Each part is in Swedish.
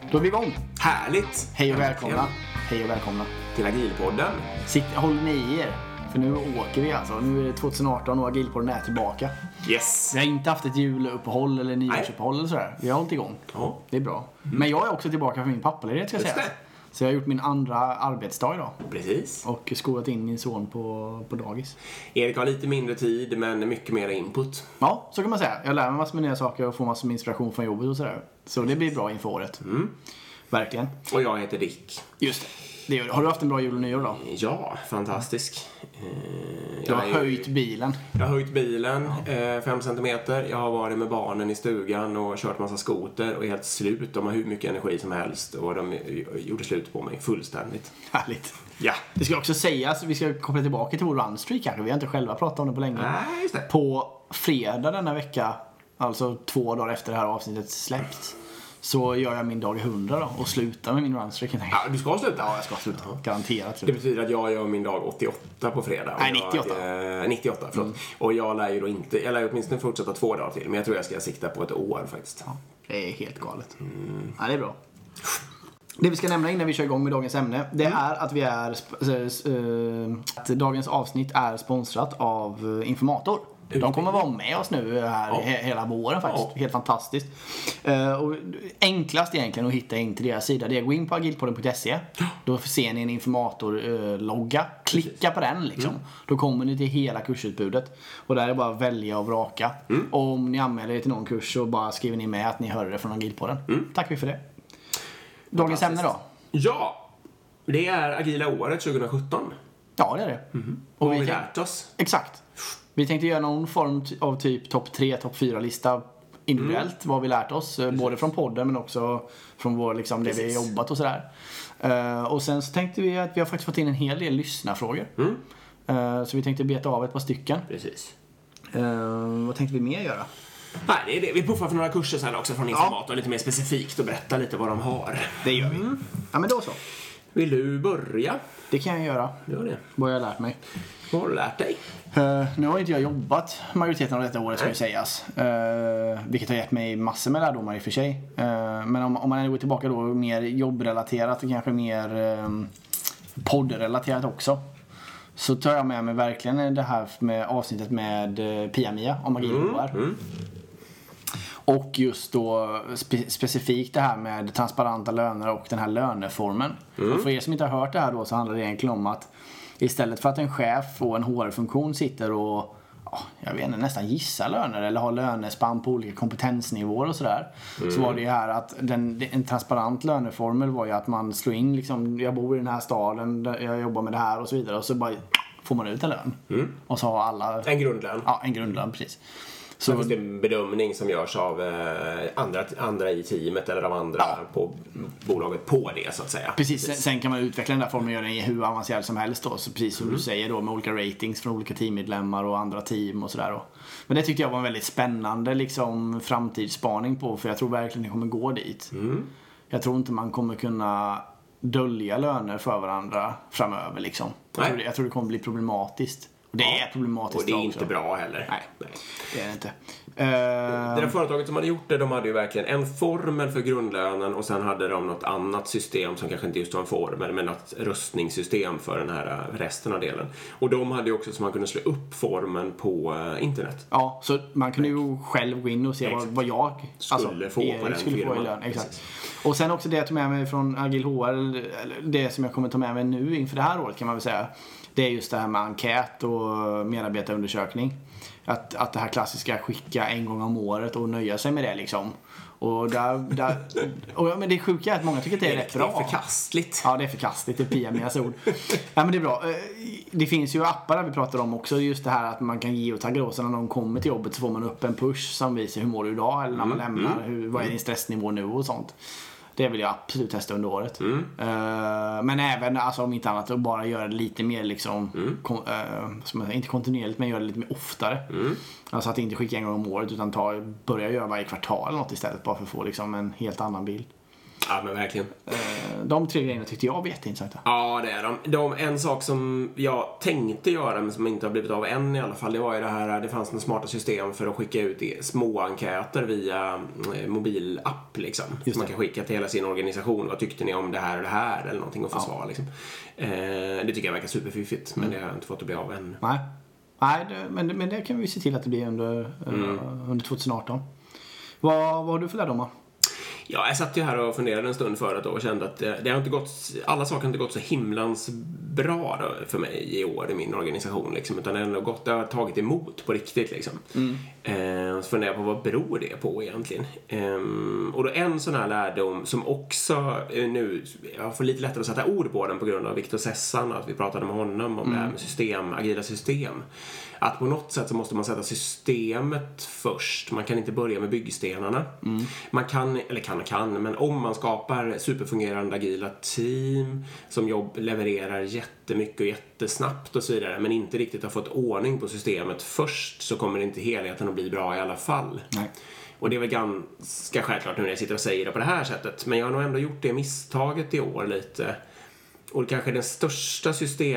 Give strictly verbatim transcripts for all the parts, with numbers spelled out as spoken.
Då är vi igång. Härligt. Hej och välkomna. Hej och välkomna. Till Agilpodden. Sitt, håll ni i er. För nu åker vi alltså. Nu är det tjugoarton och Agilpodden är tillbaka. Yes. Vi har inte haft ett juluppehåll eller nyårsuppehåll eller sådär. Vi har hållit igång. Ja. Det är bra. Mm. Men jag är också tillbaka för min pappaledighet, ska jag säga. Så jag har gjort min andra arbetsdag idag. Precis. Och skolat in min son på, på dagis. Erik har lite mindre tid men mycket mer input. Ja, så kan man säga. Jag lär mig massor med nya saker och får massor med inspiration från jobbet och sådär. Så det blir bra inför året. Mm. Verkligen. Och jag heter Dick. Just det. det gör, har du haft en bra jul och nyår då? Ja, fantastisk. Du har höjt bilen. Jag har höjt bilen fem centimeter. Jag har varit med barnen i stugan och kört massa skoter och är helt slut. De har hur mycket energi som helst och de gjorde slut på mig fullständigt. Härligt. Ja. Det ska också sägas, vi ska koppla tillbaka till vår runstreak kanske. Vi har inte själva pratat om det på länge. Nej, just det. På fredag denna vecka, alltså två dagar efter det här avsnittet släppt, så gör jag min dag i hundra då och slutar med min runstreak. Ja, du ska sluta? Ja, jag ska sluta. Garanterat. Det betyder att jag gör min dag åttioåtta på fredag. Nej, nittioåtta. Jag, eh, nittioåtta, förlåt. Mm. Och jag lär ju då inte, jag lär åtminstone fortsätta två dagar till. Men jag tror jag ska sikta på ett år faktiskt. Ja, det är helt galet. Mm. Ja, det är bra. Det vi ska nämna innan vi kör igång med dagens ämne, det mm. är att vi är äh, att dagens avsnitt är sponsrat av Informator. De kommer vara med oss nu här ja. hela våren faktiskt. Ja. Helt fantastiskt. Uh, och enklast egentligen att hitta in till deras sida, det är att gå in på agilpodden punkt se. Ja. Då ser ni en informator-logga. Klicka Precis. på den liksom. Mm. Då kommer ni till hela kursutbudet. Och där är det bara att välja och vraka. Mm. Och om ni anmäler er till någon kurs så bara skriver ni med att ni hörde det från Agilpodden. Mm. Tack för det. Dagens ämne då? Ja, det är Agila året tjugosjutton. Ja, det är det. Mm. Och, och vi har lärt oss. Exakt. Vi tänkte göra någon form av typ topp tre, topp fyra lista individuellt. Mm. Vad vi lärt oss. Precis. Både från podden men också från vår, liksom, det vi har jobbat och sådär. Uh, och sen så tänkte vi att vi har faktiskt fått in en hel del lyssnarfrågor. Mm. Uh, så vi tänkte beta av ett par stycken. Precis. Uh, vad tänkte vi mer göra? Nej, det är det. Vi puffar för några kurser sen också från Informator. Ja. Lite mer specifikt och berätta lite vad de har. Det gör vi. Mm. Ja, men då så. Vill du börja? Det kan jag göra. Gör det. Vad jag har lärt mig. Vad har du lärt dig? Uh, nu har inte jag jobbat majoriteten av detta året, ska ju sägas. Uh, vilket har gett mig massor med lärdomar i och för sig. Uh, men om, om man går tillbaka då mer jobbrelaterat och kanske mer um, poddrelaterat också, så tar jag med mig verkligen det här med avsnittet med uh, Pia-Mia om Agilpodden. Mm, mm. Och just då spe- specifikt det här med transparenta löner och den här löneformen. Mm. Och för er som inte har hört det här då, så handlar det egentligen om att istället för att en chef och en H R-funktion sitter och ja, jag vet inte, nästan gissa löner eller ha lönespann på olika kompetensnivåer och sådär. Mm. Så var det ju här att den, en transparent löneformel var ju att man slår in liksom, jag bor i den här staden, jag jobbar med det här och så vidare. Och så bara får man ut en lön. Mm. Och så har alla... En grundlön. Ja, en grundlön, precis. Så finns det en bedömning som görs av eh, andra, andra i teamet eller av andra ja. på bolaget på det, så att säga. Precis, precis. Sen kan man utveckla den där formen och göra den hur avancerad som helst då. Så precis som mm. du säger då, med olika ratings från olika teammedlemmar och andra team och sådär då. Men det tyckte jag var en väldigt spännande liksom, framtidsspaning på, för jag tror verkligen det kommer gå dit. Mm. Jag tror inte man kommer kunna dölja löner för varandra framöver liksom. Jag tror, det, jag tror det kommer bli problematiskt. Och det ja. är problematiskt. Och det är också. inte bra heller. Nej, Nej. det är det inte. Uh... Det där företaget som hade gjort det, de hade ju verkligen en formel för grundlönen och sen hade de något annat system som kanske inte just var en formel, men något röstningssystem för den här resten av delen. Och de hade ju också så man kunde slå upp formen på internet. Ja, så man kunde ju själv gå in och se vad, vad jag skulle alltså, få på den skulle firman. Få i lön. Exakt. Och sen också det jag tog med mig från Agil H R, det som jag kommer ta med mig nu inför det här året kan man väl säga. Det är just det här med enkät och medarbetarundersökning. Att, att det här klassiska skicka en gång om året och nöja sig med det liksom. Och, där, där, och men det sjuka är att många tycker att det är, det är rätt bra. Det är förkastligt. Ja, det är förkastligt. Det är Pia-Mias ord. Ja, men det är bra. Det finns ju appar där vi pratar om också. Just det här att man kan geotagga då. Så när någon kommer till jobbet så får man upp en push som visar hur mår du idag. Eller när man mm, lämnar. Hur, vad är din stressnivå nu och sånt. Det vill jag absolut testa under året. Mm. Uh, men även, alltså, om inte annat, att bara göra det lite mer liksom, mm. kon, uh, som jag, inte kontinuerligt, men göra det lite mer oftare. Mm. Alltså att inte skicka en gång om året, utan ta, börja göra varje kvartal eller något istället, bara för att få liksom, en helt annan bild. Ja, men verkligen. De tre grejerna tyckte jag var jätteintressanta. Ja, det är de. de. En sak som jag tänkte göra, men som inte har blivit av än i alla fall, det var ju det här, det fanns en smarta system för att skicka ut små enkäter via mobilapp liksom. Som man kan skicka till hela sin organisation. Vad tyckte ni om det här och det här? Eller någonting att få ja. svar liksom. Eh, det tycker jag verkar superfiffigt, men mm. det har jag inte fått att bli av än. Nej, Nej det, men, men det kan vi se till att det blir under, mm. uh, under tjugo arton. Vad, vad har du för lärdomar? Ja, jag satt ju här och funderade en stund förut och kände att det, det har inte gått, alla saker har inte gått så himlans bra då för mig i år i min organisation liksom, utan det har ändå gått, det har tagit emot på riktigt liksom. Mm. Eh, så funderar jag på vad beror det på egentligen. Eh, och då en sån här lärdom som också eh, nu, jag får lite lättare att sätta ord på den på grund av Victor Sessan, att vi pratade med honom om mm. det här med system, agila system. Att på något sätt så måste man sätta systemet först. Man kan inte börja med byggstenarna. Mm. Man kan, eller kan och kan, men om man skapar superfungerande agila team som jobb levererar jättemycket och jättesnabbt och så vidare, men inte riktigt har fått ordning på systemet först, så kommer inte helheten att bli bra i alla fall. Nej. Och det är väl ganska självklart nu när jag sitter och säger det på det här sättet, men jag har nog ändå gjort det misstaget i år lite. Och kanske den största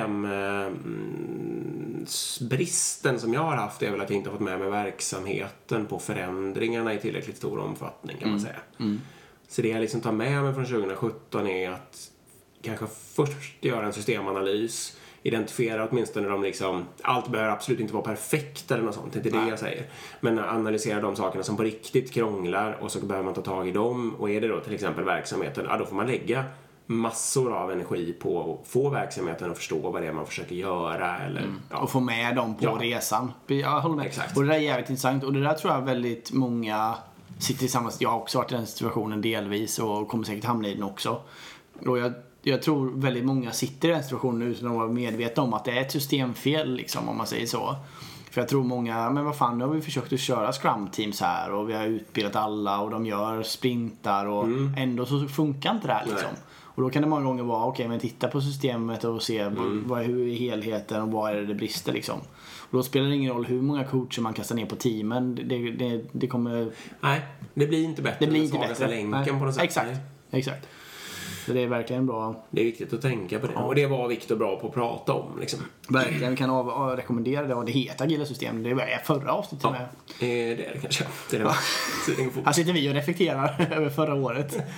systembristen som jag har haft är väl att jag inte har fått med mig verksamheten på förändringarna i tillräckligt stor omfattning, kan man säga. Mm. Mm. Så det jag liksom tar med mig från tjugo sjutton är att kanske först göra en systemanalys, identifiera åtminstone de liksom, allt behöver absolut inte vara perfekt eller något sånt, det är inte det jag säger. Men analysera de sakerna som på riktigt krånglar, och så behöver man ta tag i dem. Och är det då till exempel verksamheten, ja, då får man lägga massor av energi på att få verksamheten att förstå vad det är man försöker göra. Eller, mm. ja. Och få med dem på ja. resan. Jag håller med. Exakt. Och det där är jävligt intressant. Och det där tror jag väldigt många sitter tillsammans. Jag har också varit i den situationen delvis och kommer säkert hamna i den också. Och jag, jag tror väldigt många sitter i den situationen utan att vara medvetna om att det är ett systemfel, liksom, om man säger så. För jag tror många, men vad fan, nu har vi försökt att köra Scrum Teams här och vi har utbildat alla och de gör sprintar och mm. ändå så funkar inte det här liksom. Nej. Och då kan det många gånger vara, okej, okay, men titta på systemet och se mm. vad, hur är helheten och vad är det det brister liksom. Och då spelar det ingen roll hur många coacher man kastar ner på teamen. Det, det, det kommer... Nej, det blir inte bättre. Det blir inte bättre. Länken på något sätt. Exakt, exakt. Så det är verkligen bra. Det är viktigt att tänka på det. Ja. Och det var Victor bra på att prata om. Liksom. Verkligen, vi kan av, av, rekommendera det. Och det heter agila system. Det var förra avsnittet ja. med. Det är det kanske. Det är det. Här sitter vi och reflekterar över förra året. uh,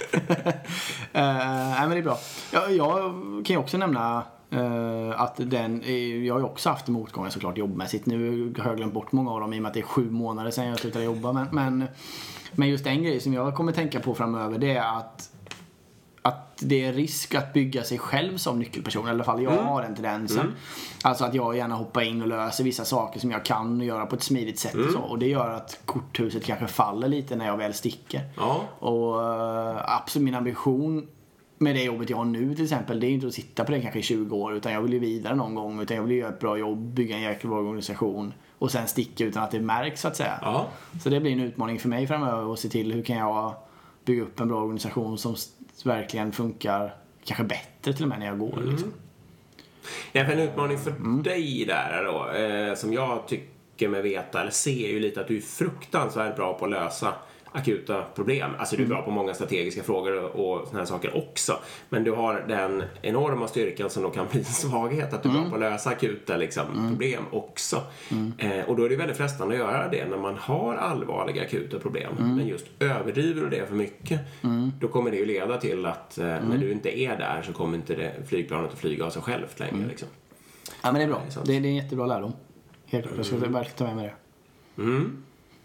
nej, men det är bra. Jag, jag kan ju också nämna uh, att den, jag har ju också haft motgångar såklart jobbmässigt. Nu har jag glömt bort många av dem i och med att det är sju månader sedan jag slutade jobba. Men, men, men just en grej som jag kommer tänka på framöver, det är att att det är risk att bygga sig själv som nyckelperson. I alla fall jag mm. har den tendensen. Mm. Alltså att jag gärna hoppar in och löser vissa saker som jag kan göra på ett smidigt sätt. Mm. Och, så. Och det gör att korthuset kanske faller lite när jag väl sticker. Ja. Och uh, absolut min ambition med det jobbet jag har nu till exempel, det är inte att sitta på det kanske i tjugo år. Utan jag vill ju vidare någon gång. Utan jag vill göra ett bra jobb, bygga en jäkla bra organisation. Och sen sticka utan att det märks, så att säga. Ja. Så det blir en utmaning för mig framöver att se till hur kan jag bygga upp en bra organisation som verkligen funkar kanske bättre till och med när jag går. Mm. Liksom. Ja, för en utmaning för mm. dig där då, eh, som jag tycker mig veta, eller ser ju lite att du är fruktansvärt bra på att lösa akuta problem. Alltså du är bra på många strategiska frågor och såna här saker också. Men du har den enorma styrkan som då kan bli en svaghet, att du är mm. bra på att lösa akuta liksom, mm. problem också. Mm. Eh, och då är det väldigt frestande att göra det när man har allvarliga akuta problem. Mm. Men just överdriver du det för mycket, mm. då kommer det ju leda till att eh, mm. när du inte är där så kommer inte det flygplanet att flyga av sig självt längre. Mm. Liksom. Ja, men det är bra. Det är, det är en jättebra lärdom. Helt klart. Jag ska verkligen ta med mig det. Mm.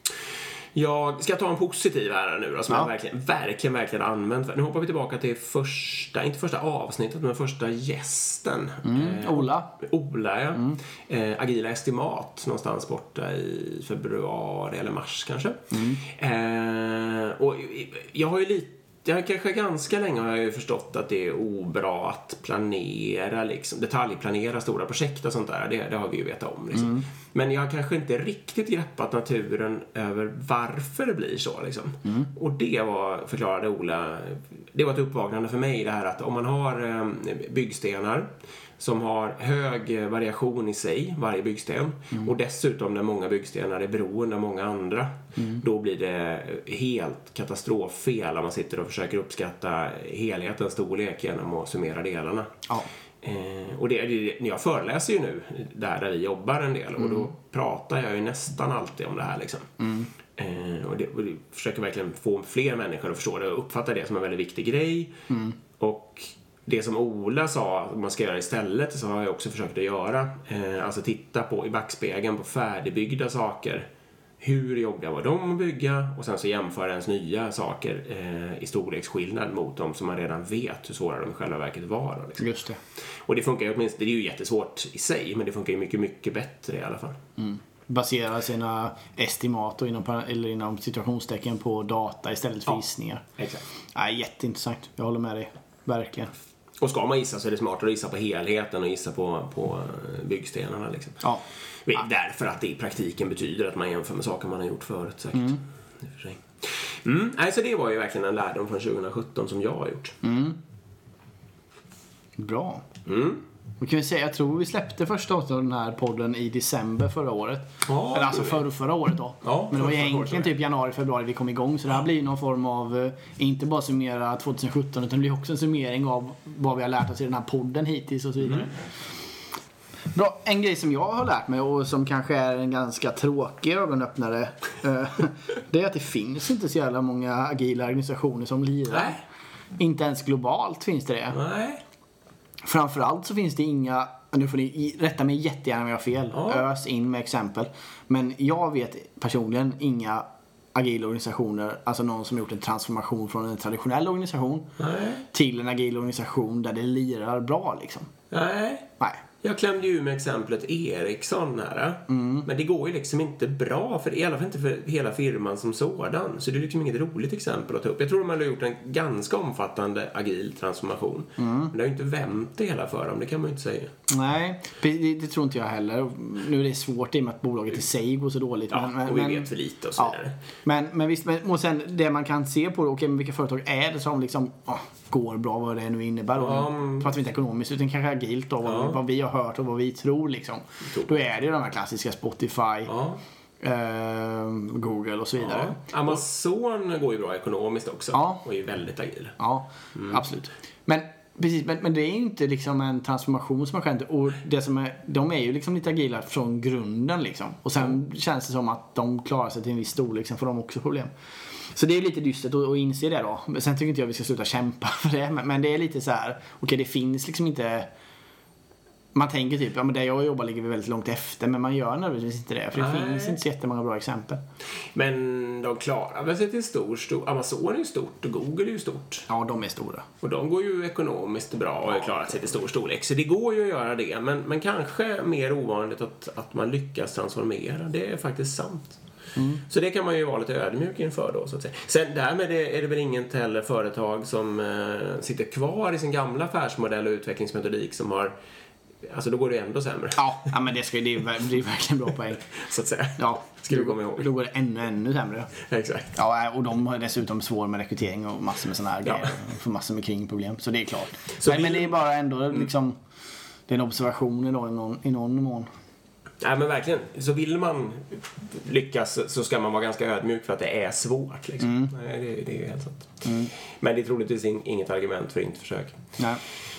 Jag ska ta en positiv här nu då, som ja. jag verkligen, verkligen, verkligen använt. Nu hoppar vi tillbaka till första, inte första avsnittet, men första gästen. Mm, eh, Ola. Ola, ja. Mm. Eh, Agila Estimat, någonstans borta i februari eller mars kanske. Mm. Eh, och jag har ju lite Jag kanske ganska länge har jag ju förstått att det är obra att planera, liksom, detaljplanera stora projekt och sånt där. Det, det har vi ju vetat om. Liksom. Mm. Men jag har kanske inte riktigt greppat naturen över varför det blir så. Liksom. Mm. Och det var, förklarade Ola, det var ett uppvaknande för mig, det här att om man har eh, byggstenar som har hög variation i sig, varje byggsten. Mm. Och dessutom när många byggstenar är beroende av många andra. Mm. Då blir det helt katastroffel om man sitter och försöker försöker uppskatta helhetens storlek genom att summera delarna. Ja. Eh, och det, det, jag föreläser ju nu där, där vi jobbar en del, mm. och då pratar jag ju nästan alltid om det här liksom. Mm. Eh, och, det, och det försöker verkligen få fler människor att förstå det och uppfatta det som en väldigt viktig grej. Mm. Och det som Ola sa att man ska göra istället, så har jag också försökt att göra. Eh, alltså titta på i backspegeln på färdigbyggda saker. Hur jobbiga var de att bygga? Och sen så jämföra ens nya saker eh, i storleksskillnad mot de som man redan vet hur svåra de i själva verket var. Liksom. Just det. Och det funkar ju åtminstone, det är ju jättesvårt i sig, men det funkar ju mycket, mycket bättre i alla fall. Mm. Basera sina estimat och inom, eller inom situationstecken på data istället för ja, gissningar. Exakt. Ja, jätteintressant. Jag håller med dig. Verkligen. Och ska man gissa så är det smartare att gissa på helheten och gissa på, på byggstenarna. Liksom. Ja. Därför att det i praktiken betyder att man jämför med saker man har gjort förut. Säkert. Mm. För sig. Mm. Så det var ju verkligen en lärdom från tjugo sjutton som jag har gjort. Mm. Bra. Mm. Och kan vi säga, jag tror vi släppte första avsnittet av den här podden i december förra året. Ja, Eller alltså förra, förra året då. Ja, men det var egentligen typ januari, februari vi kom igång. Så det här blir någon form av, inte bara summera tjugo sjutton, utan det blir också en summering av vad vi har lärt oss i den här podden hittills och så vidare. Mm. Bra, en grej som jag har lärt mig och som kanske är en ganska tråkig ögonöppnare, det är att det finns inte så jävla många agila organisationer som lirar. Nej. Inte ens globalt finns det det. Nej. Framförallt så finns det inga, nu får ni rätta mig jättegärna om jag har fel, ja. Ös in med exempel. Men jag vet personligen inga agila organisationer, alltså någon som har gjort en transformation från en traditionell organisation Nej. till en agil organisation där det lirar bra liksom. Nej. Nej. Jag klämde ju med exemplet Ericsson här. Mm. Men det går ju liksom inte bra, för i alla fall inte för hela firman som sådan. Så det är liksom inget roligt exempel att ta upp. Jag tror de har gjort en ganska omfattande agil transformation. Mm. Men det har ju inte vänt det hela för dem, det kan man ju inte säga. Nej, det, det tror inte jag heller. Nu är det svårt i och med att bolaget i sig går så dåligt. Ja, men, och vi men, vet för lite och så ja. vidare. Men, men visst, men, och sen det man kan se på, okej, men vilka företag är det som liksom åh, går bra, vad det nu innebär. Då. Um, pratar vi inte ekonomiskt, utan kanske agilt då, vad, ja. vad vi har hört och vad vi tror liksom. Tror. Då är det ju de här klassiska Spotify, ja. eh, Google och så vidare. Ja. Amazon går ju bra ekonomiskt också, ja. Och är väldigt agil. Ja, mm. absolut. Men precis, men, men det är ju inte liksom en transformation som har skett. Och det som är, de är ju liksom lite agila från grunden liksom. Och sen mm. känns det som att de klarar sig till en viss storlek, sen får de också problem. Så det är lite dystert att, att inse det då. Sen tycker inte jag att vi ska sluta kämpa för det. Men, men det är lite så här, okej, okay, det finns liksom inte. Man tänker typ, ja men där jag jobbar ligger vi väldigt långt efter, men man gör nödvändigtvis inte det, för det Nej. finns inte så jättemånga bra exempel. Men de klarar väl sig till stor, stor, Amazon är ju stort och Google är ju stort. Ja, de är stora. Och de går ju ekonomiskt bra och har klarat sig till stor storlek, så det går ju att göra det, men, men kanske mer ovanligt att, att man lyckas transformera, det är faktiskt sant. Mm. Så det kan man ju vara lite ödmjuk inför då, så att säga. Sen därmed är det väl inget heller företag som eh, sitter kvar i sin gamla affärsmodell och utvecklingsmetodik som har. Alltså då går det ändå sämre. Ja, ja men det, ska, det, är, det är verkligen bra poäng. Så att säga. Ja, ska du komma ihåg. Då går det ännu, ännu sämre. Exakt. Ja, och de har dessutom svår med rekrytering och massor med sådana här ja. grejer. För massor med kringproblem. Så det är klart. Så men, vi... men det är bara ändå liksom, det är en observation i någon, i någon mån. Nej, men verkligen. Så vill man lyckas så ska man vara ganska ödmjuk för att det är svårt. Liksom. Mm. Nej, det, det är helt sant. Mm. Men det är troligtvis inget argument för inte försök. Nej.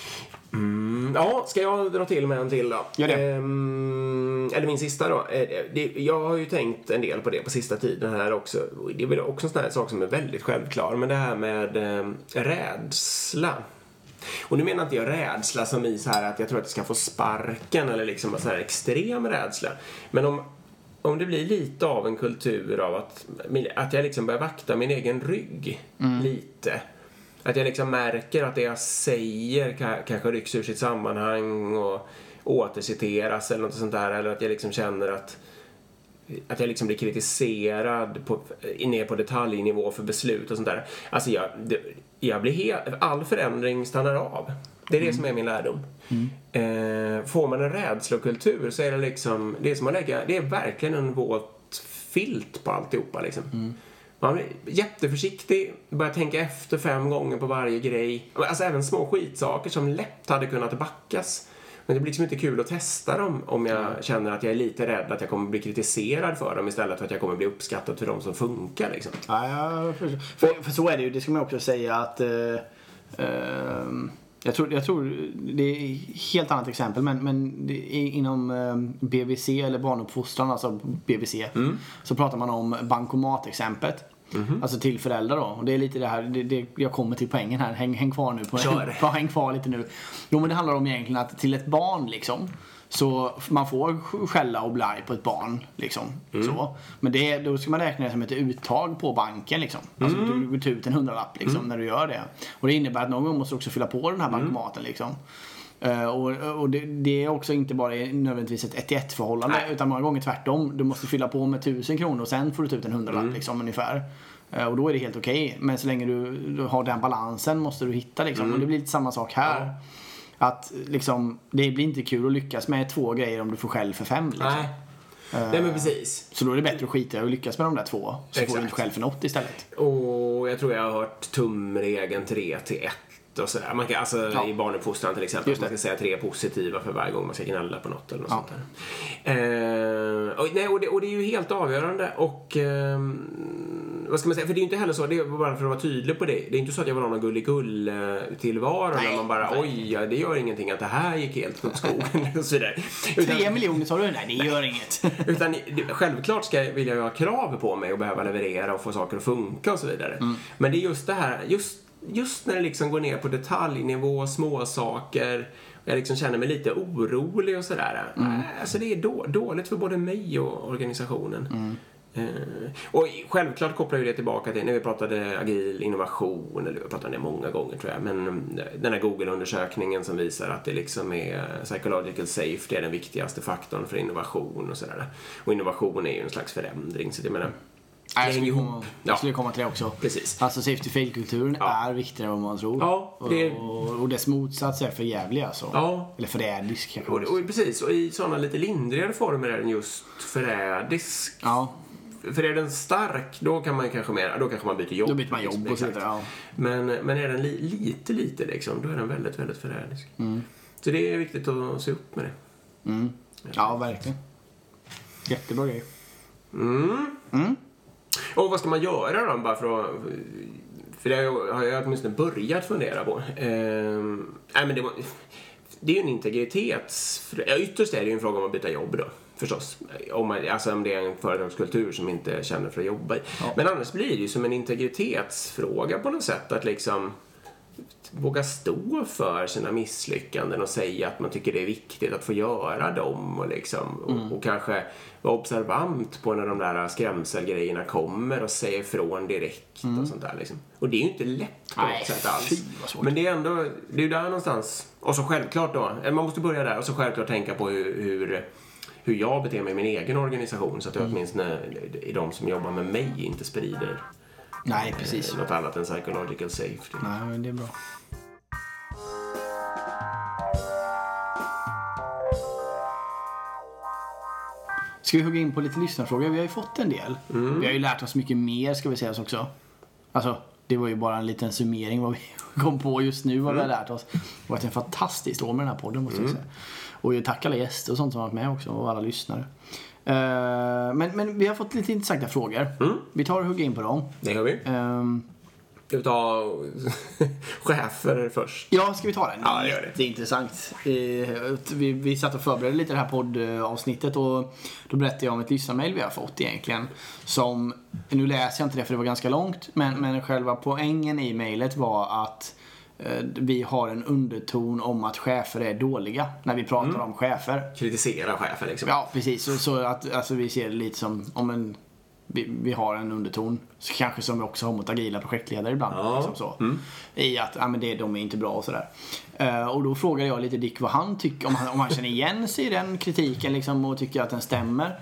Mm, ja, ska jag dra till med en till då? Gör det. Ehm, eller min sista då. Det, jag har ju tänkt en del på det på sista tiden här också. Det är väl också en sån här sak som är väldigt självklar. Men det här med eh, rädsla. Och nu menar inte jag rädsla som i så här att jag tror att jag ska få sparken eller liksom så här extrem rädsla. Men om, om det blir lite av en kultur av att, att jag liksom börjar vakta min egen rygg mm. lite. Att jag liksom märker att det jag säger kanske rycks ur sitt sammanhang och återciteras eller något sånt där. Eller att jag liksom känner att, att jag liksom blir kritiserad på, ner på detaljnivå för beslut och sånt där. Alltså jag, det, jag blir helt, all förändring stannar av. Det är det mm. som är min lärdom. Mm. Eh, får man en rädslokultur så är det liksom, det är som att lägga, det är verkligen en våt filt på alltihopa liksom. Mm. Man är jätteförsiktig, börjar tänka efter fem gånger på varje grej. Alltså även små skitsaker som lätt hade kunnat backas. Men det blir liksom inte kul att testa dem om jag mm. känner att jag är lite rädd att jag kommer bli kritiserad för dem istället för att jag kommer bli uppskattad för dem som funkar liksom. Ja, ja för, för, för så är det ju. Det ska man också säga att uh, uh, jag, tror, jag tror det är ett helt annat exempel, men, men det är inom uh, B V C eller barnuppfostran, alltså B V C, mm. så pratar man om bankomat-exemplet. Mm-hmm. Alltså till föräldrar då. Och det är lite det här, det, det, jag kommer till poängen här. Häng, häng kvar nu. På, häng, häng kvar lite nu. Jo, men det handlar om egentligen att till ett barn liksom, så man får skälla och blaj på ett barn liksom. Mm. Så. Men det, då ska man räkna det som ett uttag på banken liksom. Alltså mm. du går ut en hundralapp liksom mm. när du gör det. Och det innebär att någon gång måste du också fylla på den här bankomaten liksom. Uh, och, och det, det är också inte bara nödvändigtvis ett ett-till-ett förhållande. Nej. Utan många gånger tvärtom. Du måste fylla på med tusen kronor och sen får du ta ut en hundralapp mm. liksom, ungefär. Uh, och då är det helt okej. Okay. Men så länge du, du har den balansen måste du hitta liksom. Mm. Och det blir lite samma sak här. Ja. Att liksom, det blir inte kul att lyckas med två grejer om du får själv för fem liksom. Nej. Uh, Nej men precis. Så då är det bättre att skita och lyckas med de där två. Så Exakt. Får du inte själv för något istället. Och jag tror jag har hört tumregeln tre till ett. Och så man kan, alltså ja. I barnuppfostran till exempel, man ska säga tre positiva för varje gång man ska gnälla på något eller något ja. Sånt där. Eh, och, nej, och, det, och det är ju helt avgörande och eh, vad ska man säga, för det är ju inte heller så, det är bara för att vara tydlig på det, det är inte så att jag var någon gulligull tillvaro när man bara, nej. Oj, ja, det gör ingenting att det här gick helt åt skogen och så där. Utan, Tre miljoner sa du, nej det gör inget. Utan självklart ska, vill jag ha krav på mig och behöva leverera och få saker att funka och så vidare. Mm. Men det är just det här, just Just när det liksom går ner på detaljnivå, små saker, jag liksom känner mig lite orolig och sådär. Mm. Alltså det är då, dåligt för både mig och organisationen. Mm. Uh, och självklart kopplar ju det tillbaka till när vi pratade agil innovation, eller vi pratade det många gånger tror jag, men den här Google-undersökningen som visar att det liksom är psychological safety är den viktigaste faktorn för innovation och sådär. Och innovation är ju en slags förändring, så det menar Nej, jag, skulle komma, jag skulle komma till det också. Precis. Alltså safety fail-kulturen ja. Är viktigare än vad man tror. Ja, det... och, och dess motsats är för jävlig alltså. Ja. Eller förrädisk kanske. Och, och, precis, och i sådana lite lindrigare former är den just förrädisk. Ja. För är den stark, då kan man kanske mer, då kanske man byter jobb. Då byter man jobb och så vidare, ja. Men, men är den li, lite, lite liksom, då är den väldigt, väldigt förrädisk. Mm. Så det är viktigt att se upp med det. Mm. Ja, verkligen. Jättebra grej. Mm. Mm. Och vad ska man göra då, bara för att... För det har jag åtminstone börjat fundera på. Ehm, nej, men det, det är ju en integritets... Ja, ytterst är det ju en fråga om att byta jobb då, förstås. Om, man, alltså om det är en företagskultur som inte känner för att jobba i. Ja. Men annars blir det ju som en integritetsfråga på något sätt att liksom... våga stå för sina misslyckanden och säga att man tycker det är viktigt att få göra dem och, liksom, mm. och, och kanske vara observant på när de där skrämselgrejerna kommer och säga ifrån direkt mm. och sånt där liksom. Och det är ju inte lätt på Nej, något sätt alls. Fy, men det är ändå, det är ju där någonstans. Och så självklart då, man måste börja där och så självklart tänka på hur, hur, hur jag beter mig i min egen organisation så att jag mm. åtminstone i de som jobbar med mig inte sprider Nej, precis. något annat än psychological safety. Nej, men det är bra. Ska vi hugga in på lite lyssnarfrågor? Vi har ju fått en del. Mm. Vi har ju lärt oss mycket mer, ska vi säga oss också. Alltså, det var ju bara en liten summering vad vi kom på just nu, vad mm. vi har lärt oss. Det har varit en fantastisk år med den här podden, måste jag säga. Mm. Och jag tackar alla gäster och sånt som har varit med också, och alla lyssnare. Uh, men, men vi har fått lite intressanta frågor. Mm. Vi tar och hugger in på dem. Det gör vi. Um, Ska vi ta chefer först? Ja, ska vi ta den? Ja, det gör det. Det är intressant. Vi, vi satt och förberedde lite det här poddavsnittet och då berättade jag om ett lyssnarmail vi har fått egentligen. Som, nu läser jag inte det för det var ganska långt, men, men själva poängen i mejlet var att eh, vi har en underton om att chefer är dåliga när vi pratar mm. om chefer. Kritisera chefer liksom. Ja, precis. Så, så att alltså, vi ser det lite som om en... Vi, vi har en underton så kanske som vi också har mot agila projektledare ibland ja. Liksom så. Mm. I att ja, men det, de är inte bra och sådär. Uh, och då frågade jag lite Dick vad han tycker, om han, om han känner igen sig i den kritiken liksom, och tycker att den stämmer.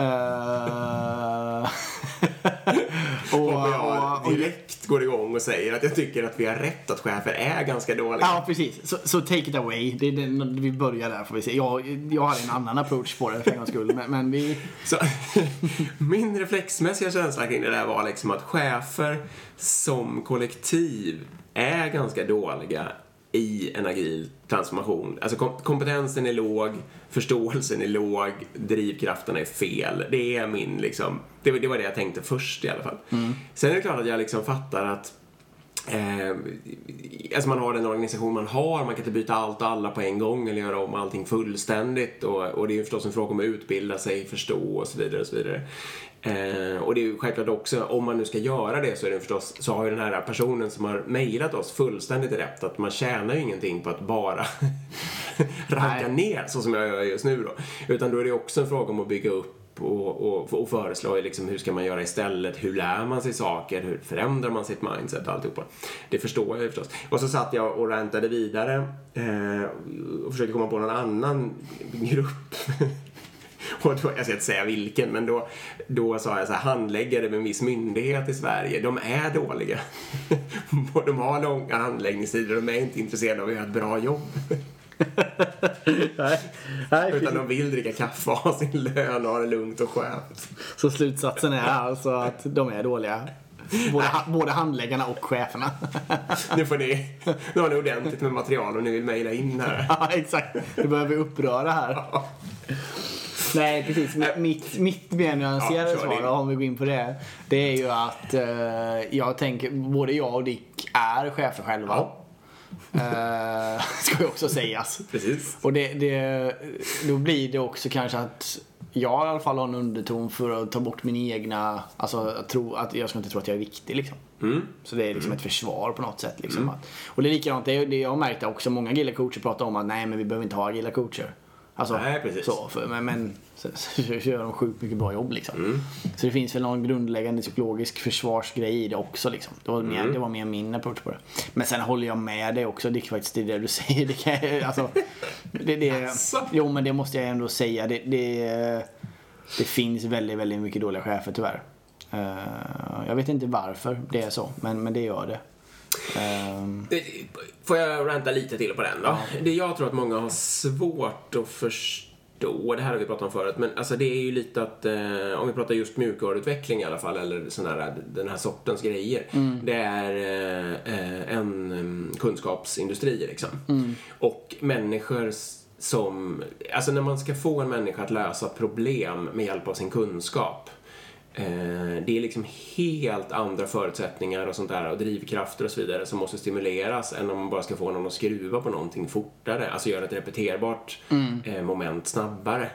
Uh, och, och, och direkt går igång och säger att jag tycker att vi har rätt att chefer är ganska dåliga. Ja, precis. Så, så take it away. Det, det, vi börjar där får vi se. Jag, jag hade en annan approach på det för en gångs skull. Men, men vi... Så, min reflexmässiga känsla kring det där var liksom att chefer som kollektiv är ganska dåliga i en agil transformation. Alltså kom- kompetensen är låg, förståelsen är låg, drivkrafterna är fel. Det är min liksom, det var det, var det jag tänkte först i alla fall. Mm. Sen är det klart att jag liksom fattar att Eh, alltså man har den organisation man har, man kan inte byta allt och alla på en gång eller göra om allting fullständigt och, och det är ju förstås en fråga om att utbilda sig, förstå och så vidare och så vidare. Eh, och det är ju självklart också, om man nu ska göra det så är det förstås, så har ju den här personen som har mejlat oss fullständigt rätt att man tjänar ju ingenting på att bara ranka ner så som jag gör just nu då, utan då är det också en fråga om att bygga upp Och, och, och föreslå liksom, hur ska man göra istället, hur lär man sig saker, hur förändrar man sitt mindset och alltihopa. Det förstår jag ju förstås. Och så satt jag och rantade vidare eh, och försökte komma på någon annan grupp. Och då, jag ska inte säga vilken, men då, då sa jag så här, handläggare med en viss myndighet i Sverige, de är dåliga. De har långa handläggningstider, de är inte intresserade av att göra ett bra jobb. nej, nej, utan de vill dricka kaffe och ha sin lön och ha det lugnt och skönt. Så slutsatsen är alltså att de är dåliga, både, ha, både handläggarna och cheferna. Nu får ni, nu har ni ordentligt med material och ni vill mejla in här. Ja, exakt, det behöver vi uppröra här. Ja. Nej, precis, mitt, mitt mer nyanserade ja, svar, om vi går in på det, det är ju att eh, jag tänker, både jag och Dick är chefer själva. Ja. Uh, ska ju också sägas. Precis. Och det, det, då blir det också kanske att jag i alla fall har en underton för att ta bort min egna, alltså att, tro, att jag ska inte tro att jag är viktig liksom. Mm. Så det är liksom mm. ett försvar på något sätt liksom. Mm. Och det är likadant, det, det jag har märkt också, många agila coacher pratar om att nej, men vi behöver inte ha agila coacher. Alltså, nej, precis. Så, för, men, men så, så, så gör de sjukt mycket bra jobb liksom. Mm. Så det finns väl någon grundläggande psykologisk försvarsgrej i det också liksom. Det var, mer, mm. det var mer min approach på det. Men sen håller jag med dig också, det är faktiskt det du säger. Det kan, alltså, det, det, jo, men det måste jag ändå säga. Det, det, det finns väldigt, väldigt mycket dåliga chefer tyvärr. Uh, jag vet inte varför det är så, men, men det gör det. Um... Får jag ranta lite till på den då? Ja. Det jag tror att många har svårt att förstå, det här har vi pratat om förut, men alltså det är ju lite att eh, om vi pratar just mjukvaruutveckling i alla fall, eller sån här, den här sortens grejer, mm. det är eh, en um, kunskapsindustri liksom. Mm. Och människor som, alltså när man ska få en människa att lösa problem med hjälp av sin kunskap, det är liksom helt andra förutsättningar och sånt där och drivkrafter och så vidare som måste stimuleras än om man bara ska få någon att skruva på någonting fortare, alltså göra ett repeterbart mm. moment snabbare.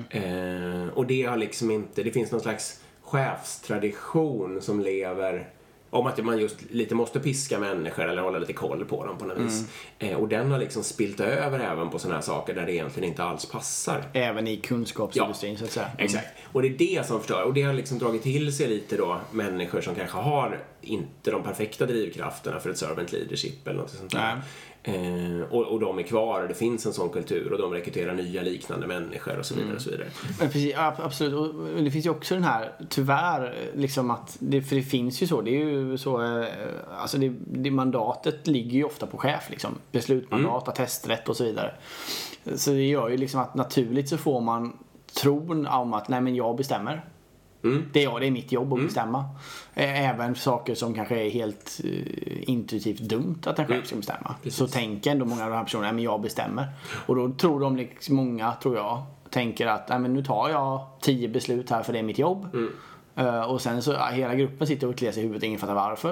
Mm. Och det har liksom inte, det finns någon slags chefstradition som lever om att man just lite måste piska människor eller hålla lite koll på dem på något vis. Mm. Eh, och den har liksom spilt över även på såna här saker där det egentligen inte alls passar. Även i kunskapsindustrin, ja, så att säga. Mm. Exakt. Och det är det som förstör. Och det har liksom dragit till sig lite då människor som kanske har inte de perfekta drivkrafterna för ett servant leadership eller något sånt där. Mm. Eh, och, och de är kvar och det finns en sån kultur och de rekryterar nya liknande människor och så vidare, mm. och så vidare. Men precis, absolut. Och det finns ju också den här, tyvärr, liksom att det, för det finns ju så, det är ju så, alltså det, det mandatet ligger ju ofta på chef liksom, beslutmandat, mm. attesträtt och så vidare. Så det gör ju liksom att naturligt så får man tron om att nej, men jag bestämmer. Mm. Det, är jag, det är mitt jobb att mm. bestämma. Även saker som kanske är helt uh, intuitivt dumt att en chef ska bestämma. Precis. Så tänker ändå många av de här personerna, men jag bestämmer. Och då tror de, liksom, många tror jag, tänker att nej, men nu tar jag tio beslut här för det är mitt jobb. Mm. Uh, och sen så uh, hela gruppen sitter och kliar sig i huvudet och ingen fattar varför.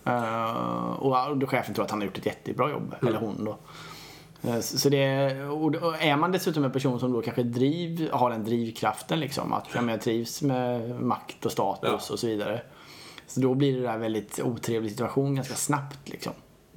Uh, och då chefen tror att han har gjort ett jättebra jobb. Mm. Eller hon då. Så det, och är man dessutom en person som då kanske driv, har den drivkraften liksom, att ja, jag trivs med makt och status, ja. Och så vidare, så då blir det där väldigt otrevlig situation ganska snabbt liksom.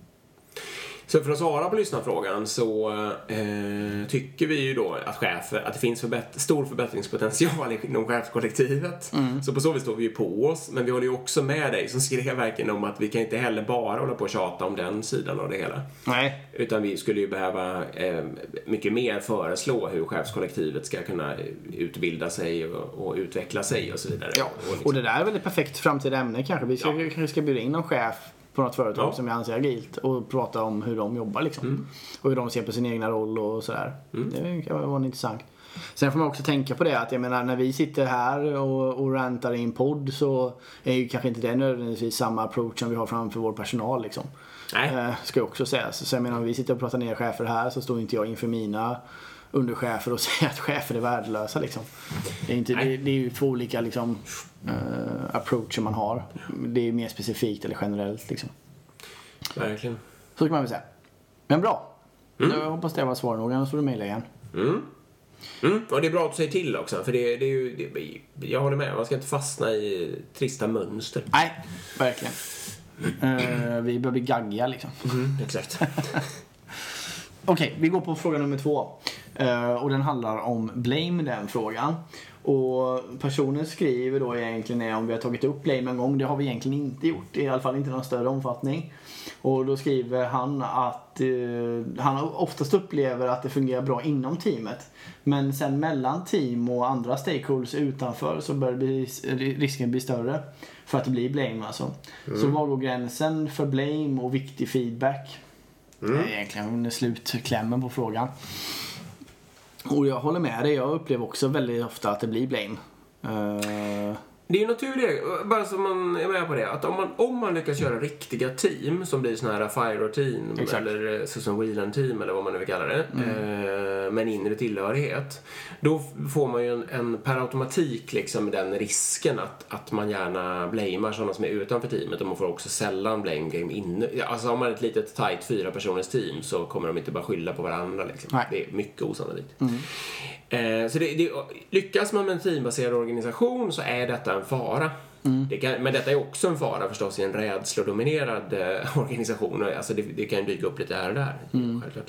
Så för att svara på lyssnarfrågan så eh, tycker vi ju då att chefer, att det finns förbätt- stor förbättringspotential inom chefskollektivet. Mm. Så på så vis står vi ju på oss, men vi håller ju också med dig som skrev verkligen om att vi kan inte heller bara hålla på och tjata om den sidan av det hela. Nej. Utan vi skulle ju behöva eh, mycket mer föreslå hur chefskollektivet ska kunna utbilda sig och, och utveckla sig och så vidare. Ja, och, liksom. Och det där är väl ett perfekt framtida ämne kanske. Vi ska, ja. kanske ska bjuda in någon chef på något företag, ja. Som jag anser agilt och prata om hur de jobbar liksom. Mm. Och hur de ser på sin egna roll och sådär. Mm. Det kan vara intressant. Sen får man också tänka på det att jag menar, när vi sitter här och, och rantar i en podd så är ju kanske inte det nödvändigtvis samma approach som vi har framför vår personal liksom. Nej. Eh, ska jag också säga. Så jag menar, om vi sitter och pratar ner chefer här så står inte jag inför mina underchefer och säger att chefer är värdelösa liksom. Det är, inte, det, det är ju två olika liksom, uh, approacher man har. Det är mer specifikt eller generellt liksom. Verkligen. Så kan man väl säga. Men bra. Mm. Jag hoppas det var svar nog, annars får du mejla igen. Mm. Mm. Och det är bra att du säger till också, för det, det är ju, det, jag håller med, man ska inte fastna i trista mönster. Nej, verkligen. Uh, vi börjar bli gaggiga liksom. Mm, exakt. Okej, okay, vi går på fråga nummer två. Uh, och den handlar om blame, den frågan. Och personen skriver då egentligen är om vi har tagit upp blame en gång. Det har vi egentligen inte gjort, i alla fall inte i någon större omfattning. Och då skriver han att uh, han oftast upplever att det fungerar bra inom teamet. Men sen mellan team och andra stakeholders utanför så bör bli, risken bli större för att det blir blame alltså. Mm. Så var går gränsen för blame och viktig feedback? Mm. Det är egentligen slutklämmen på frågan. Och jag håller med dig, jag upplever också väldigt ofta att det blir blame. Uh... Det är ju naturligt, bara så man är med på det, att om man, om man lyckas göra riktiga team som blir såna här Fire-team eller Susan Whelan-team eller vad man nu vill kalla det, mm. eh, med en inre tillhörighet, då får man ju en, en per automatik liksom den risken att, att man gärna blamear sådana som är utanför teamet, och man får också sällan blame game inne. Alltså har man ett litet tight fyra personers team så kommer de inte bara skylla på varandra liksom. Det är mycket osannolikt. Mm. Eh, så det, det, lyckas man med en teambaserad organisation så är detta en fara. Mm. Det kan, men detta är också en fara förstås i en rädslodominerad eh, organisation. Alltså det, det kan dyka upp lite här och där. Mm. Självklart.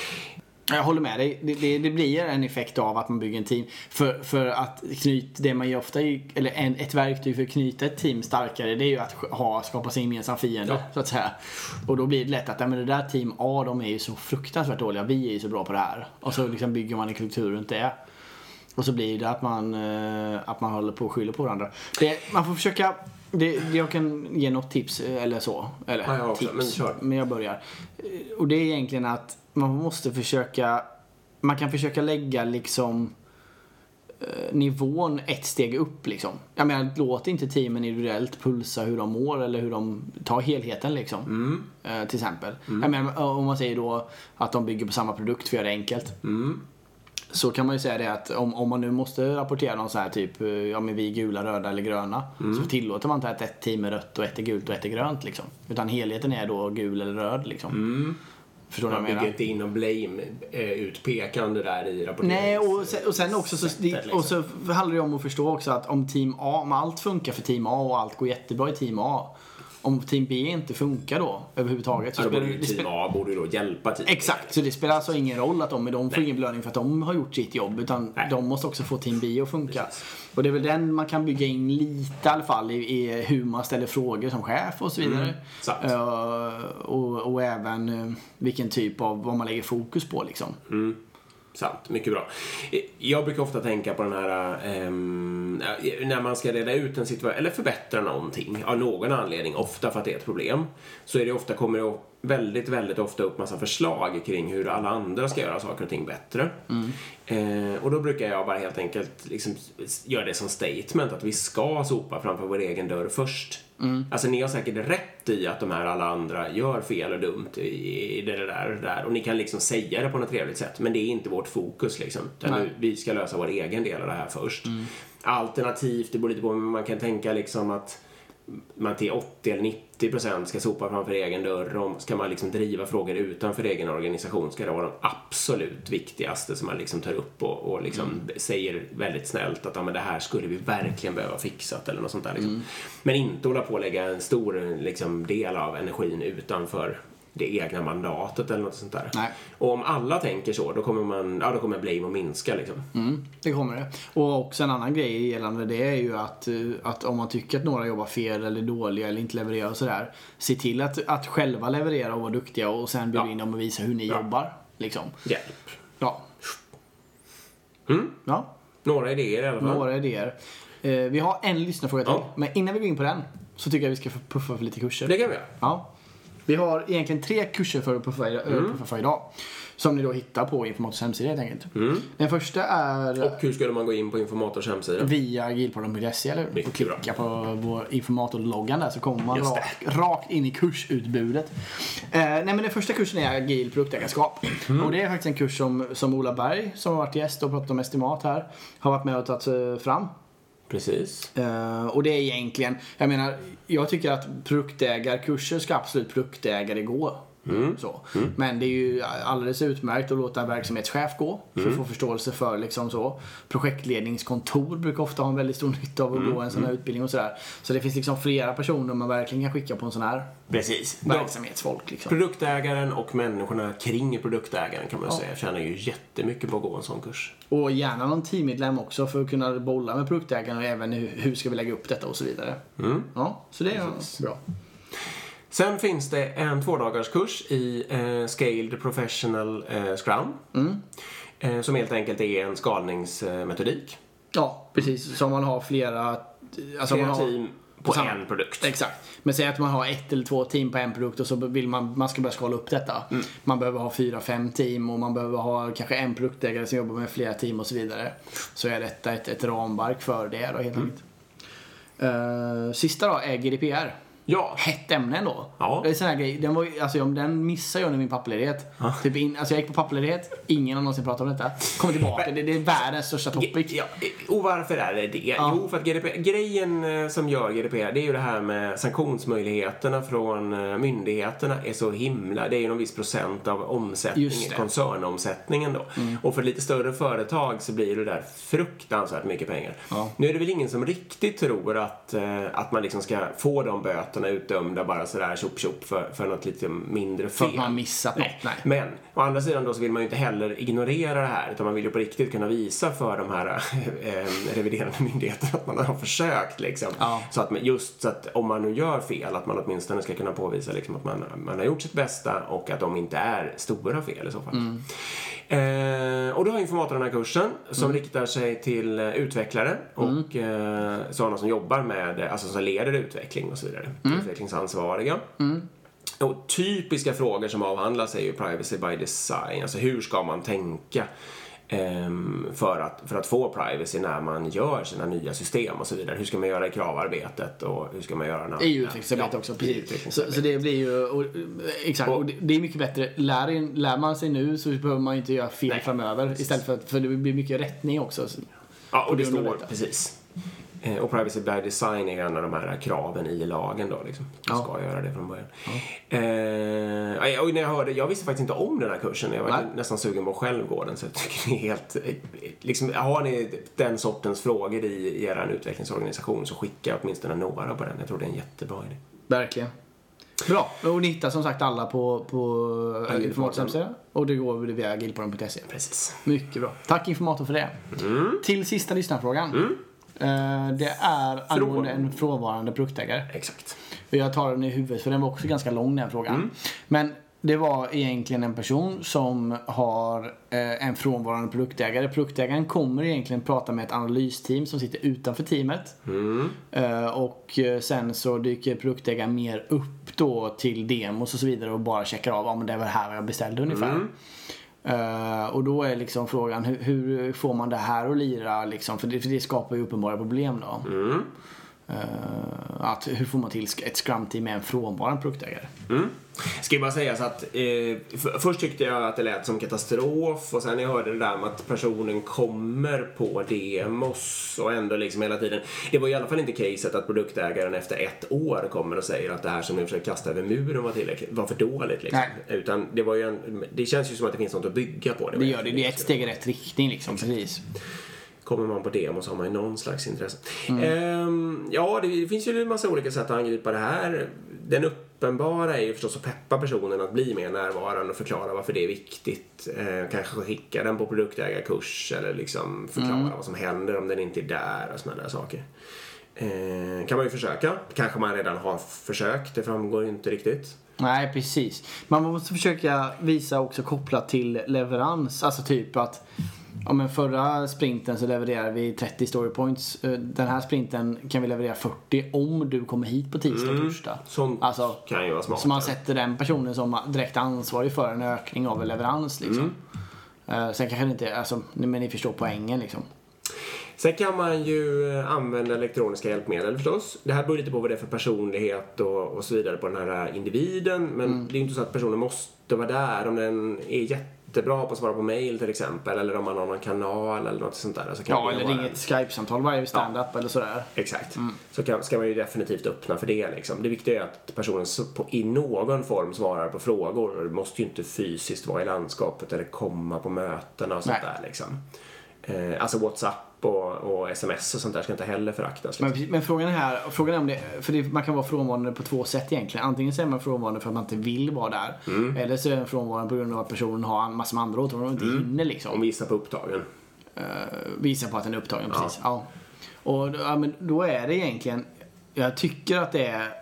Jag håller med dig. Det, det, det blir en effekt av att man bygger en team. För, för att knyta, det man ju ofta, eller en, ett verktyg för att knyta ett team starkare, det är ju att ha, skapa sin gemensam fiende, ja. Så att säga. Och då blir det lätt att ja, men det där team A, de är ju så fruktansvärt dåliga, vi är ju så bra på det här. Och så liksom bygger man en kultur runt det. Och så blir det att man, att man håller på och skyller på varandra. Det, man får försöka... Det, jag kan ge något tips eller så. Eller ja, jag också, tips. Men, kör. Men jag börjar. Och det är egentligen att man måste försöka... Man kan försöka lägga liksom eh, nivån ett steg upp liksom. Jag menar, låt inte teamen individuellt pulsa hur de mår eller hur de tar helheten liksom. Mm. Eh, till exempel. Mm. Jag menar, om man säger då att de bygger på samma produkt för att göra det enkelt. Mm. Så kan man ju säga det att om, om man nu måste rapportera någon så här typ, ja men vi är gula, röda eller gröna, mm. så tillåter man inte att ett team är rött och ett är gult och ett är grönt liksom. Utan helheten är då gul eller röd liksom. Mm. Förstår man bygger inte in och blame eh, utpekande där i rapporteringen. Nej, och sen, och sen också så, det, och så handlar det om att förstå också att om team A, om allt funkar för team A och allt går jättebra i team A, om team B inte funkar då överhuvudtaget så ja, spelar det team spelar, A borde ju då hjälpa team. Exakt, så det spelar alltså ingen roll att de, de får ingen belöning för att de har gjort sitt jobb, utan Nej. de måste också få team B att funka. Precis. Och det är väl den man kan bygga in lite i alla fall i, i hur man ställer frågor som chef och så vidare. Mm. Uh, och, och även uh, vilken typ av vad man lägger fokus på liksom. Mm. Sant, mycket bra. Jag brukar ofta tänka på den här um, när man ska reda ut en situation eller förbättra någonting av någon anledning, ofta för att det är ett problem, så är det ofta, kommer det väldigt, väldigt ofta upp massa förslag kring hur alla andra ska göra saker och ting bättre. Mm. Eh, och då brukar jag bara helt enkelt liksom göra det som statement att vi ska sopa framför vår egen dörr först. Mm. Alltså ni har säkert rätt i att de här alla andra gör fel och dumt i det där och där. Och ni kan liksom säga det på något trevligt sätt. Men det är inte vårt fokus liksom. Nu, vi ska lösa vår egen del av det här först. Mm. Alternativt, det beror lite på, men man kan tänka liksom att man till åttio eller nittio procent ska sopa framför egen dörr. Och ska man liksom driva frågor utanför egen organisation ska det vara de absolut viktigaste som man liksom tar upp och, och liksom mm. säger väldigt snällt att ja, men det här skulle vi verkligen behöva fixat eller något sånt där liksom. Mm. Men inte hålla på att lägga en stor liksom, del av energin utanför det egna mandatet eller något sånt där. Nej. Och om alla tänker så, då kommer man, ja, då kommer blame att minska liksom. Mm, det kommer det. Och också en annan grej gällande det är ju att, att om man tycker att några jobbar fel eller dåliga eller inte levererar och sådär, se till att, att själva leverera och vara duktiga och sen bjuda ja. in dem och visa hur ni ja. jobbar liksom. Hjälp. Ja. Mm. Ja. Några idéer i alla fall. Några idéer. Eh, vi har en lyssnarfråga till, ja. men innan vi går in på den så tycker jag vi ska puffa för lite kurser. Det kan vi göra. Ja. Vi har egentligen tre kurser för att puffa, mm. puffa för idag. Som ni då hittar på Informators hemsida helt enkelt. Mm. Den första är... Och hur skulle man gå in på Informators hemsida? Via agilpodden punkt se eller och klicka på vår Informator-loggan där så kommer man rakt, rakt in i kursutbudet. Eh, nej men den första kursen är agil produktägarskap. Mm. Och det är faktiskt en kurs som, som Ola Berg, som har varit gäst och pratat om estimat här, har varit med och tagit fram. Precis. Uh, och det är egentligen, jag menar, jag tycker att produktägarkurser ska absolut produktägare gå. Mm. Så. Mm. Men det är ju alldeles utmärkt att låta en verksamhetschef gå för mm. att få förståelse för liksom så. Projektledningskontor brukar ofta ha en väldigt stor nytta av att mm. gå en sån här mm. utbildning och sådär. Så det finns liksom flera personer man verkligen kan skicka på en sån här Precis. verksamhetsfolk. Liksom. Produktägaren och människorna kring produktägaren kan man ja. säga tjänar ju jättemycket på att gå en sån kurs. Och gärna någon teammedlem också för att kunna bolla med produktägaren och även hur, hur ska vi lägga upp detta och så vidare. Mm. Ja, så det är Precis. bra. Sen finns det en tvådagarskurs i eh, Scaled Professional eh, Scrum. Mm. Eh, som helt enkelt är en skalningsmetodik. Ja, precis. Som man har flera... Alltså flera man har, team på samma, en produkt. Exakt. Men säg att man har ett eller två team på en produkt och så vill man, man ska börja skala upp detta. Mm. Man behöver ha fyra, fem team och man behöver ha kanske en produktägare som jobbar med flera team och så vidare. Så är detta ett, ett ramverk för det då helt enkelt. Mm. Uh, sista då är G D P R. Ja. Hett ämne då. Ja. Det är sån här grej. Den, var, alltså, den missade jag under min pappaledighet. Ja. Typ in, alltså jag gick på pappaledighet. Ingen har någonsin pratat om detta. Kommer tillbaka. Det, det är världens största topic. Ja. Och varför är det det? Ja. Jo, för att G D P R, grejen som gör G D P R, det är ju det här med sanktionsmöjligheterna från myndigheterna är så himla. Det är ju någon viss procent av omsättningen, koncernomsättningen då. Mm. Och för lite större företag så blir det där fruktansvärt mycket pengar. Ja. Nu är det väl ingen som riktigt tror att, att man liksom ska få de böter utdömda bara sådär tjopp tjopp för, för något lite mindre fel. För att man missat något. Nej. Men å andra sidan då så vill man ju inte heller ignorera det här utan man vill ju på riktigt kunna visa för de här äh, reviderande myndigheterna att man har försökt liksom. Ja. Så att man, just så att om man nu gör fel att man åtminstone ska kunna påvisa liksom att man, man har gjort sitt bästa och att de inte är stora fel i så fall. Mm. Eh, och då har Informator den här kursen som mm. riktar sig till uh, utvecklare och mm. uh, sådana som jobbar med, alltså som leder utveckling och så vidare. Mm. Utvecklingsansvariga. Mm. Och typiska frågor som avhandlas är ju privacy by design. Alltså hur ska man tänka um, för, att, för att få privacy när man gör sina nya system och så vidare. Hur ska man göra i kravarbetet och hur ska man göra när... I utvecklingsarbete ja, också, precis. Så, så det blir ju... Och, exakt, och, och det är mycket bättre. Lär, in, lär man sig nu så behöver man ju inte göra fel nej, framöver. Precis. Istället för att för det blir mycket rättning också. Ja, och det står, precis. Och privacy by design är en av de här kraven i lagen då liksom. Man ja. ska göra det från början. Ja. Eh, och när jag hörde, jag visste faktiskt inte om den här kursen. Jag var Nej. nästan sugen på att själv gå den. Så jag tycker det är helt, liksom, har ni den sortens frågor i, i er utvecklingsorganisation så skicka åtminstone några på den. Jag tror det är en jättebra idé. Verkligen. Bra, och ni hittar som sagt alla på, på Informators hemsida. Och det går via agilpodden punkt se. Precis. Mycket bra. Tack Informator för det. Mm. Till sista lyssnarfrågan. Mm. Uh, det är angående en frånvarande produktägare. Exakt. Jag tar den i huvudet för den var också ganska lång den frågan. Mm. Men det var egentligen en person som har uh, en frånvarande produktägare. Produktägaren kommer egentligen prata med ett analysteam som sitter utanför teamet. Mm. Uh, och sen så dyker produktägaren mer upp då till demos och så vidare och bara checkar av om ja, det var här jag beställde ungefär. Mm. Uh, och då är liksom frågan hur, hur får man det här att lira liksom, för det, för det skapar ju uppenbara problem då. Mm. Uh, att hur får man till ett scrum-team med en frånvarande produktägare? Mm. Ska jag bara säga så att eh, för, först tyckte jag att det lät som katastrof och sen jag hörde det där med att personen kommer på demos och ändå liksom hela tiden. Det var i alla fall inte caset att produktägaren efter ett år kommer och säger att det här som ni försöker kasta över muren var tillräckligt, var för dåligt liksom. Nej. Utan det var ju en, det känns ju som att det finns något att bygga på. Det, det gör det, det är ett steg i rätt riktning liksom, precis. Kommer man på demo så har man ju någon slags intresse. Mm. Ehm, ja, det finns ju en massa olika sätt att angripa det här. Den uppenbara är ju förstås att peppa personen att bli mer närvarande och förklara varför det är viktigt. Ehm, kanske skicka den på produktägarkurs eller liksom förklara mm. vad som händer om den inte är där och såna där saker. Ehm, kan man ju försöka. Kanske man redan har försökt, det framgår ju inte riktigt. Nej, precis. Man måste försöka visa också kopplat till leverans. Alltså typ att Ja, men förra sprinten så levererade vi trettio story points. Den här sprinten kan vi leverera fyrtio om du kommer hit på tisdag och Mm. torsdag. Sånt Alltså, kan ju vara smart. så man sätter den personen som direkt ansvarig för en ökning av en leverans liksom. Mm. Sen kanske det inte, alltså, men ni förstår poängen liksom. Sen kan man ju använda elektroniska hjälpmedel förstås. Det här beror lite på vad det är för personlighet och, och så vidare på den här individen. Men mm. det är ju inte så att personen måste vara där. Om den är jättebra på att svara på mail till exempel. Eller om man har någon kanal eller något sånt där. Så kan ja, eller ringa ett Skype-samtal varje stand-up ja. Eller sådär. Exakt. Mm. Så kan, ska man ju definitivt öppna för det liksom. Det viktiga är att personen på, i någon form svarar på frågor. Det måste ju inte fysiskt vara i landskapet eller komma på mötena och sånt Nej. Där liksom. Eh, alltså WhatsApp och, och sms och sånt där ska inte heller föraktas. Liksom. Men, men frågan är här, frågan är om det, för det, man kan vara frånvarande på två sätt egentligen. Antingen så är man frånvarande för att man inte vill vara där. Mm. Eller så är man frånvarande på grund av att personen har en massa andra åtgärder och inte mm. hinner liksom. Och visa på upptagen. Uh, visa på att den är upptagen, ja. Precis. Ja. Och ja, men då är det egentligen, jag tycker att det är,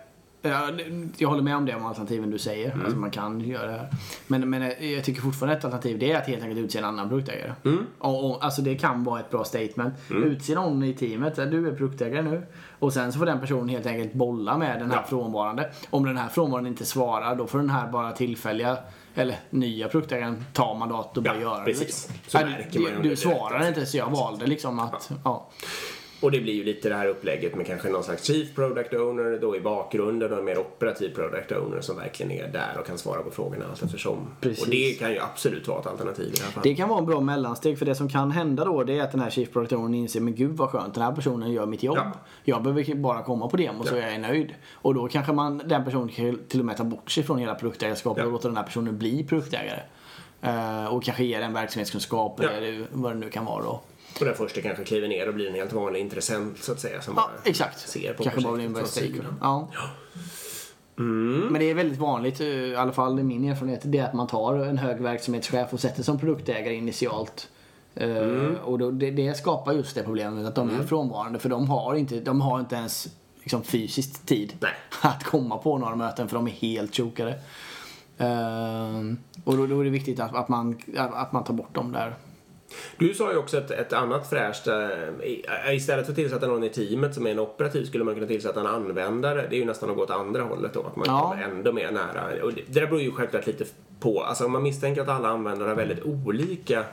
jag håller med om det om alternativen du säger. Mm. Alltså man kan göra det här. Men, men jag tycker fortfarande ett alternativ det är att helt enkelt utse en annan produktägare. Mm. Och, och, alltså det kan vara ett bra statement. Mm. Utse någon i teamet. Du är produktägare nu. Och sen så får den personen helt enkelt bolla med den här ja. Frånvarande. Om den här frånvarande inte svarar då får den här bara tillfälliga eller nya produktägaren ta mandat och börja ja, göra precis. det. Liksom. Nej, du du svarar inte så jag valde liksom att ja. Ja. Och det blir ju lite det här upplägget med kanske någon slags chief product owner då i bakgrunden och en mer operativ product owner som verkligen är där och kan svara på frågorna allt eftersom. Precis. Och det kan ju absolut vara ett alternativ i det här fallet. Det kan vara en bra mellansteg för det som kan hända då det är att den här chief product owner inser men gud vad skönt, den här personen gör mitt jobb. Ja. Jag behöver bara komma på demo så ja. Jag är nöjd. Och då kanske man, den personen kan till och med ta bort sig från hela produktägarskapet ja. Och låta den här personen bli produktägare. Uh, och kanske ge den verksamhetskunskap ja. Eller vad det nu kan vara då. Och den första kanske kliver ner och blir en helt vanlig intressent så att säga som ja, exakt. Ser på kanske bara blir en investor. Ja. Ja. Mm. Men det är väldigt vanligt, i alla fall i min erfarenhet, det är att man tar en hög verksamhetschef och sätter som produktägare initialt. Mm. Uh, och då, det, det skapar just det problemet att de mm. är frånvarande för de har inte, de har inte ens liksom, fysiskt tid Nej. Att komma på några möten för de är helt chokade. Uh, och då, då är det viktigt att, att, man, att man tar bort dem där. Du sa ju också ett, ett annat fräscht äh, istället för att tillsätta någon i teamet som är en operativ skulle man kunna tillsätta en användare. Det är ju nästan att gå åt andra hållet då. Att man ja. Kommer ändå mer nära. Och det, det där beror ju självklart lite på. Alltså om man misstänker att alla användare har väldigt olika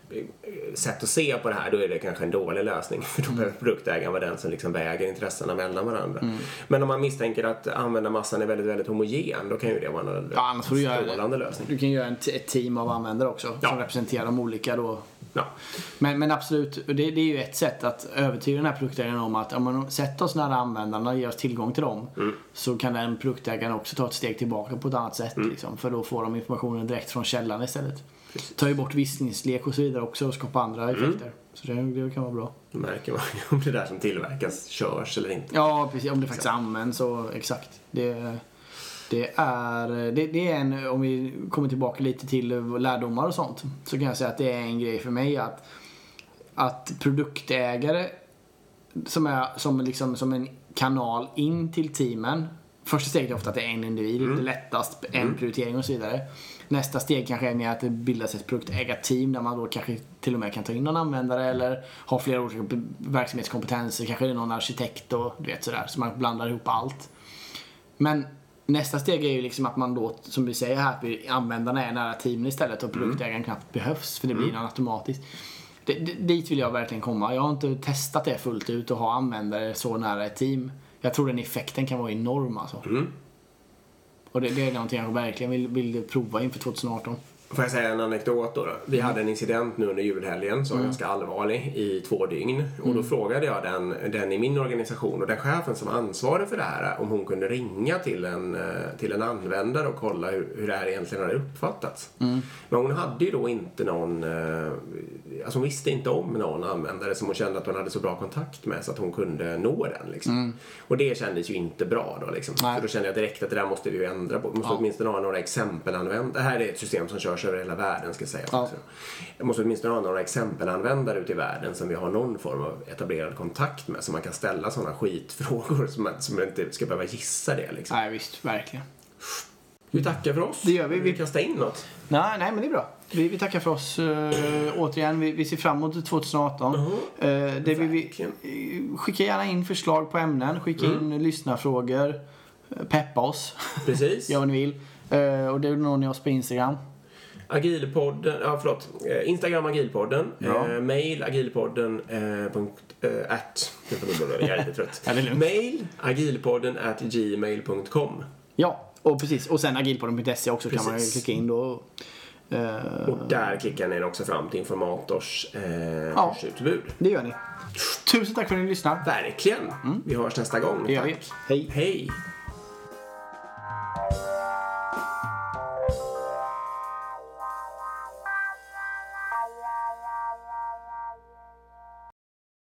sätt att se på det här, då är det kanske en dålig lösning för då behöver produktägaren vara den som liksom väger intressena mellan varandra. Mm. Men om man misstänker att användarmassan är väldigt, väldigt homogen, då kan ju det vara en ja, strålande lösning. Du kan göra ett team av användare också ja. Som representerar de olika då. Ja. Men, men absolut, det, det är ju ett sätt att övertyga den här produktägaren om att om man sätter oss nära användarna och ger oss tillgång till dem mm. så kan den produktägaren också ta ett steg tillbaka på ett annat sätt mm. liksom, för då får de informationen direkt från källan istället. Ta ju bort visningslek och så vidare också och skapa andra effekter. Mm. Så det, det kan vara bra. Då märker man om det där som tillverkas körs eller inte. Ja, precis. Om det faktiskt exakt. Används så exakt. Det, det är det, det är en, om vi kommer tillbaka lite till lärdomar och sånt så kan jag säga att det är en grej för mig att att produktägare som är som liksom som en kanal in till teamen. Första steget är ofta att det är en individ, mm. det är lättast, en mm. prioritering och så vidare. Nästa steg kanske är med att det bildas ett produktägarteam där man då kanske till och med kan ta in någon användare eller ha flera olika verksamhetskompetenser, kanske är det någon arkitekt och du vet sådär, så man blandar ihop allt. Men nästa steg är ju liksom att man då, som vi säger här, att användarna är nära teamen istället och produktägaren mm. knappt behövs för det blir mm. någon automatiskt. Det, det, dit vill jag verkligen komma. Jag har inte testat det fullt ut och ha användare så nära ett team. Jag tror den effekten kan vara enorm alltså. Mm. Och det, det är någonting jag verkligen vill, vill prova inför tjugo arton. Får jag säga en anekdot då? Vi Mm. hade en incident nu under julhelgen som var Mm. ganska allvarlig i två dygn. Och då Mm. frågade jag den, den i min organisation och den chefen som ansvarar för det här om hon kunde ringa till en, till en användare och kolla hur, hur det här egentligen hade uppfattats. Mm. Men hon hade ju då inte någon, alltså hon visste inte om någon användare som hon kände att hon hade så bra kontakt med så att hon kunde nå den liksom. Mm. Och det kändes ju inte bra då liksom. Så då kände jag direkt att det där måste vi ju ändra på. Vi måste ja. åtminstone ha några exempelanvändare. Det här är ett system som körs över hela världen ska jag säga. Ja. Jag måste åtminstone ha några exempelanvändare ute i världen som vi har någon form av etablerad kontakt med så man kan ställa sådana skitfrågor som man, som man inte ska behöva gissa det liksom. Nej visst, verkligen. Vi tackar för oss. Det gör vi. Vi kastar in något. Nej, nej men det är bra. Vi, vi tackar för oss uh, återigen. Vi, vi ser fram emot tjugo arton. Uh-huh. Uh, det vi, vi, skicka gärna in förslag på ämnen. Skicka mm. in lyssnarfrågor. Peppa oss. Precis. Gör vad ni vill. Uh, och det är någon ni oss på Instagram. Agilpodden, ja förlåt. Uh, Instagram Agilpodden. Ja. Uh, mail agilpodden. Uh, punkt, uh, at. Jag är lite trött. Ja, det är lugnt. Mail agilpodden at gmail punkt com. Ja, och precis. Och sen agilpodden punkt se också precis. Kan man ju klicka in då. Uh, och där klickar ni också fram till Informators uh, ja, kursutbud. Det gör ni. Tusen tack för att ni lyssnar. Verkligen. Mm. Vi hörs nästa gång. Det gör vi. Hej. Hej.